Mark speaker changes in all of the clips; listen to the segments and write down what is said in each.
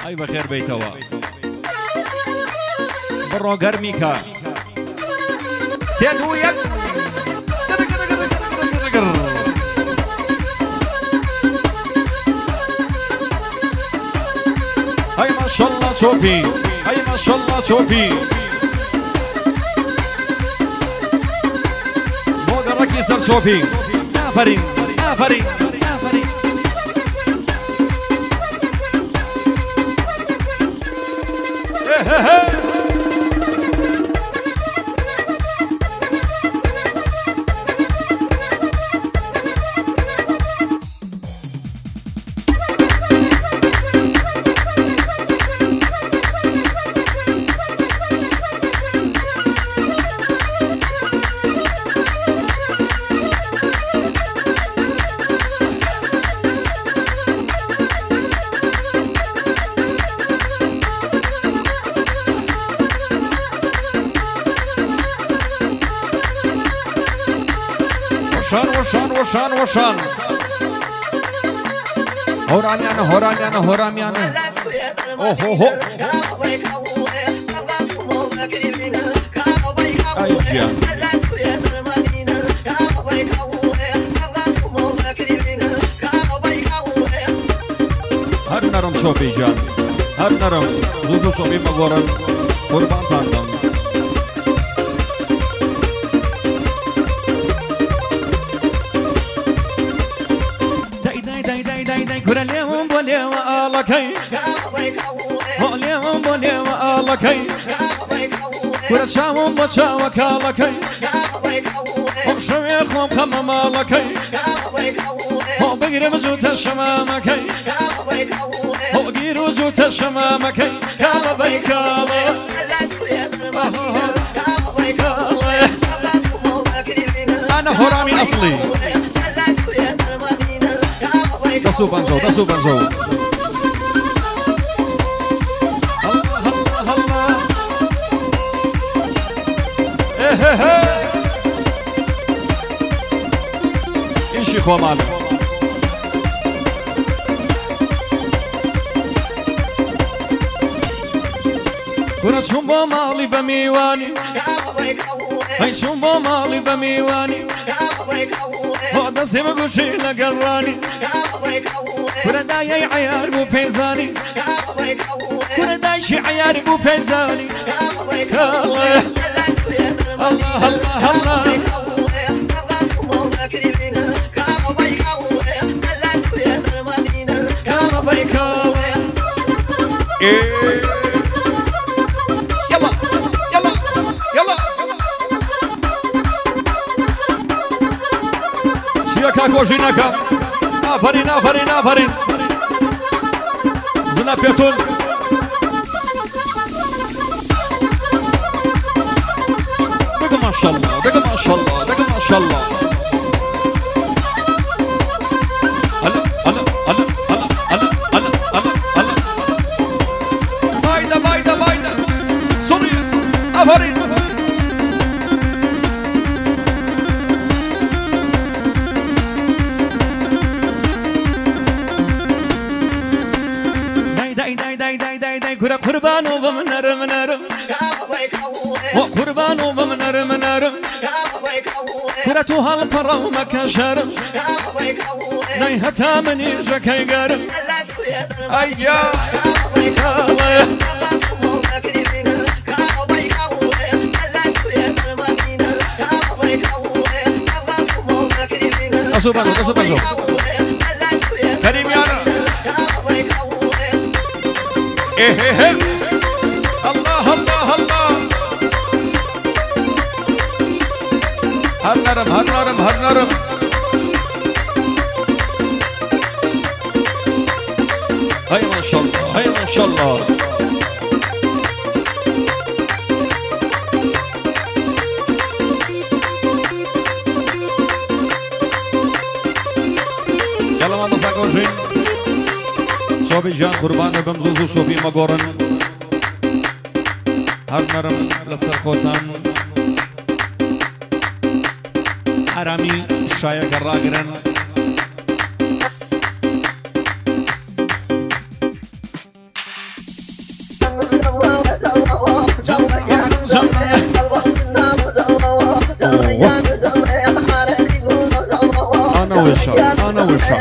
Speaker 1: ئەی بەخێر بیتەوە بڕۆ گەرمیکە سێ دوو یەک هەی ماشەڵڵا چۆپی هەی ماشەڵڵا چۆپی بۆ گەڕەکی سەر چۆپی ئافەرین ئافەرین ئافەرین وشان وشان هورانيانا هورانيانا هورانيانا اوه اوه اي جان هر نرم صوفي جان هر نرم زوزو صوفي مغورن قربان تاندم كرة اليوم بولي وآلكي اليوم بولي وآلكي كرة شاوم بشاوك آلكي ومشويخ ومخمم آلكي وبقرب زوت الشمامكي وقير زوت الشمامكي كالا بيكالا أنا هرامي أصلي دسو بنزو دسو بنزو الله الله الله ايشي خو مالك كرة شنبو مالي بميواني هاي شنبو مالي بميواني هذا سيما قوشي لقراني كرة داي عيار بو فيزاني كرة داي شي عيار بو فيزاني الله الله الله الله كاما بيكالا يلا يلا يلا شيكا كوجيناكا آفرين آفرين آفرين زنا بيتون دقا ما شاء الله دقا ما شاء الله دقا ما شاء الله هلا هلا هلا هلا هلا هلا هلا بايدة بايدة بايدة سوريا آفرين كرة قربان وبمنر منر وقربان وبمنر منر كرة هالقرى ومكشر نيهتها من يجك يقرب أيا الله أصوبانو أصوبانو كريم يانا إيه الله الله الله هالنرم هالنرم هالنرم هاي ما شاء الله هاي ما شاء الله يلا ما نساقوشين صوبي جان قربان بمزوزو صوبي مقورن هر نرم لسر خوتان حرامي شايق الراقرن انا وشا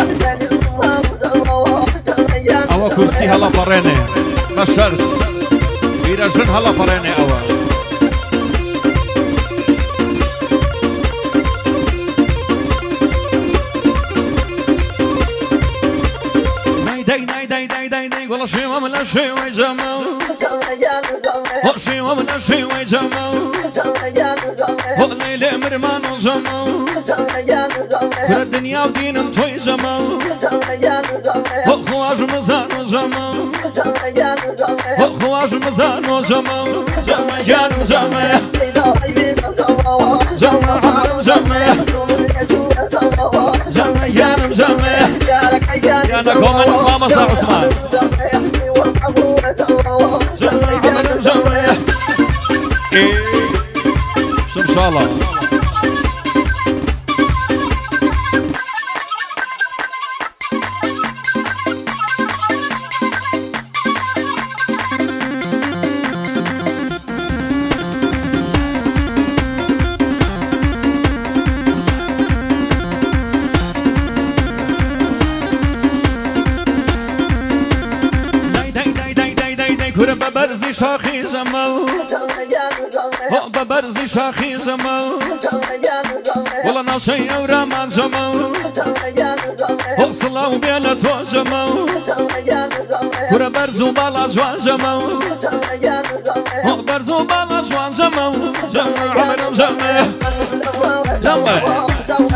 Speaker 1: او كرسي هلا فريني ما شرط بيرجن هلا فريني او داي والله شي ومن شي وجمال شي ومن شي وجمال ليلة مرمان وجمال كل الدنيا ودين انتوي جمال خواج مزان وجمال خواج مزان وجمال جمال جمال جمال حمر جمال جمال جمال يا نقوم ماما صاح عثمان جمال جمال ان شاء الله ببرزي شاخي زمو ببرزي شاخي زمو والله ناصي ورمان زمو صلاو بيلت وزمو كره برزو بالا زوان زمو برزو بالا زوان زمو زمو عمرم زمو زمو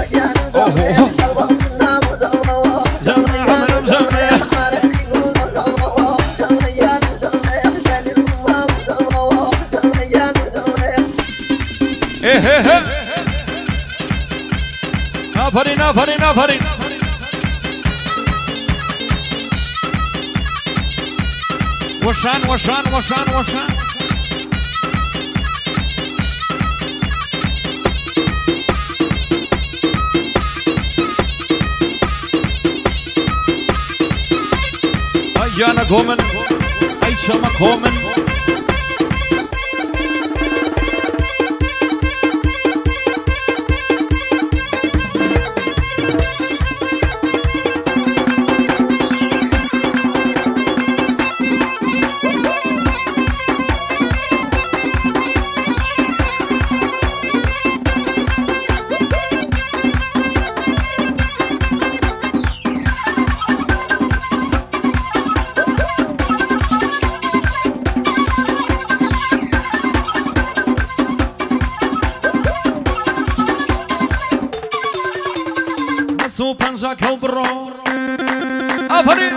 Speaker 1: آفرین وشان ای جانا گومن ای شما گومن سو پنجا كوبرو آفرين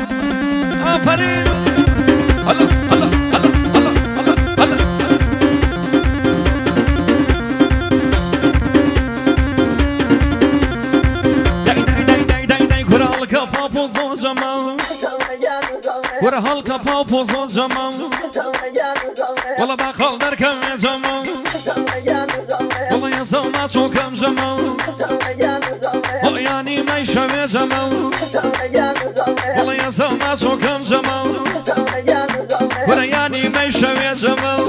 Speaker 1: هلا داي كره هالكا بابو زو جمال كره هالكا بابو زو جمال والله باقال دركم يا جمال والله يا زلمة شو كم جمال يعني ما يشوي جمال والله يا زلمة شو كم جمال ولا يعني ما يشوي جمال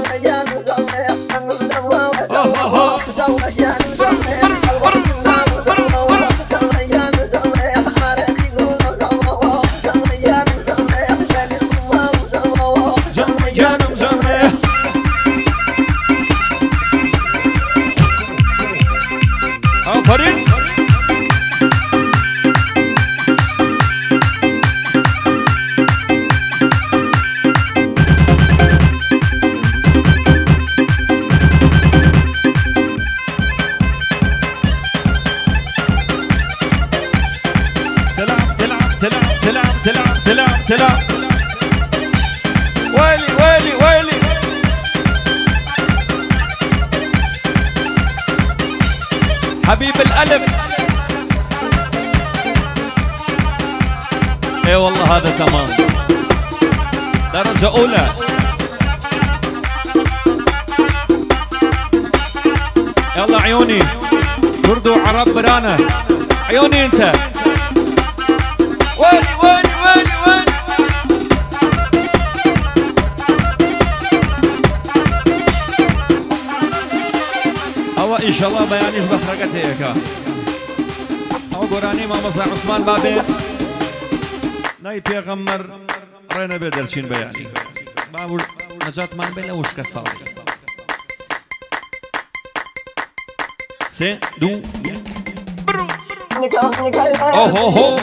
Speaker 1: تلعب ويلي حبيب القلب اي والله هذا تمام درجة أولى يلا عيوني كرد وعرب برانا عيوني انت ويلي إن شاء الله بيانيش بخرقتي هيك گۆرانی مامەسا عوسمان بابێ نای پێغەمبەر ڕێ نەبێ دەرچین بەیانی باور نەجاتمان بێ لە وشکە ساڵی 3 2 1 برو اوه